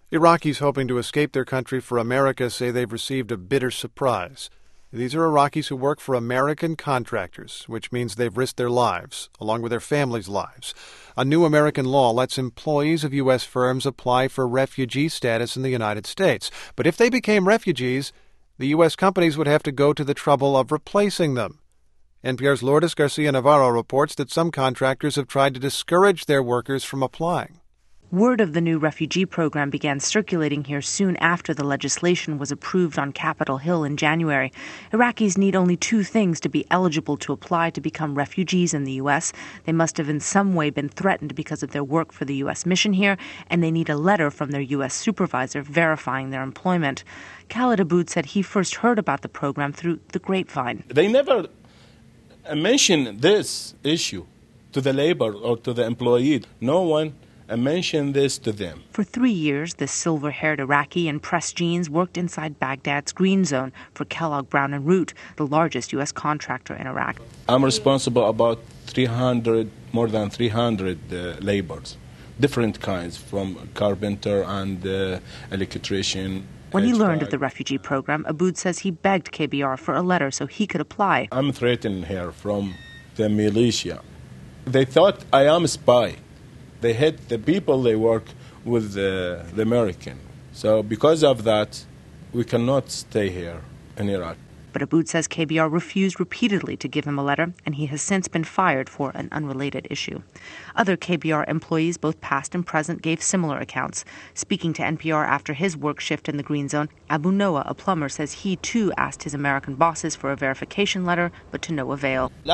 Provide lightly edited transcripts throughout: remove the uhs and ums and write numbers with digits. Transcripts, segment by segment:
Iraqis hoping to escape their country for America say they've received a bitter surprise. These are Iraqis who work for American contractors, which means they've risked their lives, along with their families' lives. A new American law lets employees of U.S. firms apply for refugee status in the United States. But if they became refugees, the U.S. companies would have to go to the trouble of replacing them. NPR's Lourdes Garcia-Navarro reports that some contractors have tried to discourage their workers from applying. Word of the new refugee program began circulating here soon after the legislation was approved on Capitol Hill in January. Iraqis need only two things to be eligible to apply to become refugees in the U.S. They must have in some way been threatened because of their work for the U.S. mission here, and they need a letter from their U.S. supervisor verifying their employment. Khalid Aboud said he first heard about the program through the grapevine. They never mentioned this issue to the labor or to the employee. No one mentioned this to them. For 3 years, this silver-haired Iraqi in pressed jeans worked inside Baghdad's green zone for Kellogg Brown & Root, the largest U.S. contractor in Iraq. I'm responsible about more than 300 laborers, different kinds, from carpenter and electrician. When he learned of the refugee program, Aboud says he begged KBR for a letter so he could apply. I'm threatened here from the militia. They thought I am a spy. They hate the people they work with the American. So because of that, we cannot stay here in Iraq. But Aboud says KBR refused repeatedly to give him a letter, and he has since been fired for an unrelated issue. Other KBR employees, both past and present, gave similar accounts. Speaking to NPR after his work shift in the green zone, Abu Noah, a plumber, says he too asked his American bosses for a verification letter, but to no avail. My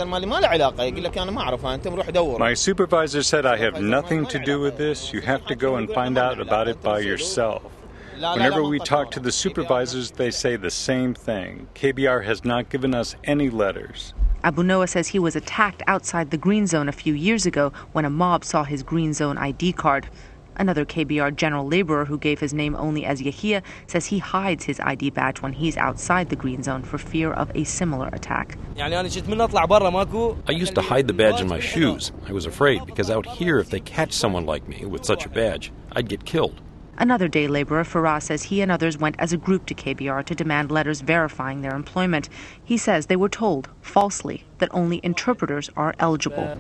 supervisor said, I have nothing to do with this. You have to go and find out about it by yourself. Whenever we talk to the supervisors, they say the same thing. KBR has not given us any letters. Abu Noah says he was attacked outside the green zone a few years ago when a mob saw his green zone ID card. Another KBR general laborer who gave his name only as Yahia says he hides his ID badge when he's outside the green zone for fear of a similar attack. I used to hide the badge in my shoes. I was afraid because out here, if they catch someone like me with such a badge, I'd get killed. Another day laborer, Farah, says he and others went as a group to KBR to demand letters verifying their employment. He says they were told, falsely, that only interpreters are eligible.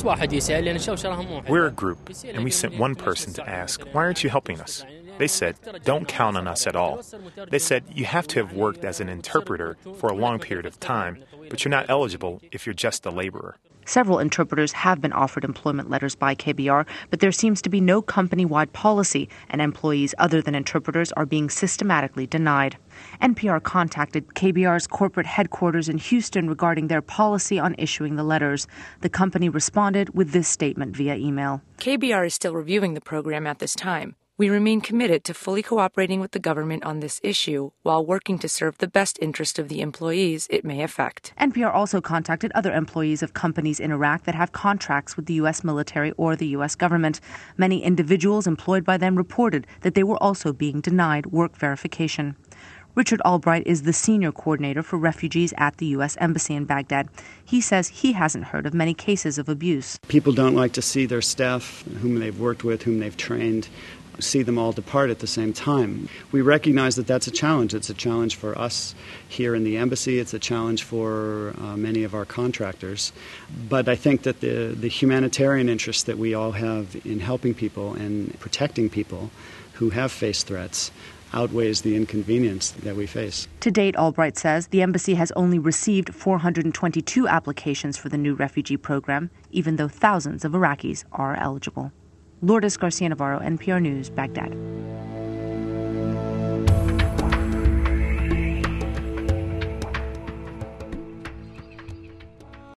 We're a group, and we sent one person to ask, why aren't you helping us? They said, don't count on us at all. They said, you have to have worked as an interpreter for a long period of time, but you're not eligible if you're just a laborer. Several interpreters have been offered employment letters by KBR, but there seems to be no company-wide policy, and employees other than interpreters are being systematically denied. NPR contacted KBR's corporate headquarters in Houston regarding their policy on issuing the letters. The company responded with this statement via email. KBR is still reviewing the program at this time. We remain committed to fully cooperating with the government on this issue while working to serve the best interest of the employees it may affect. NPR also contacted other employees of companies in Iraq that have contracts with the U.S. military or the U.S. government. Many individuals employed by them reported that they were also being denied work verification. Richard Albright is the senior coordinator for refugees at the U.S. Embassy in Baghdad. He says he hasn't heard of many cases of abuse. People don't like to see their staff, whom they've worked with, whom they've trained, see them all depart at the same time. We recognize that that's a challenge. It's a challenge for us here in the embassy. It's a challenge for many of our contractors. But I think that the humanitarian interest that we all have in helping people and protecting people who have faced threats outweighs the inconvenience that we face. To date, Albright says, the embassy has only received 422 applications for the new refugee program, even though thousands of Iraqis are eligible. Lourdes Garcia-Navarro, NPR News, Baghdad.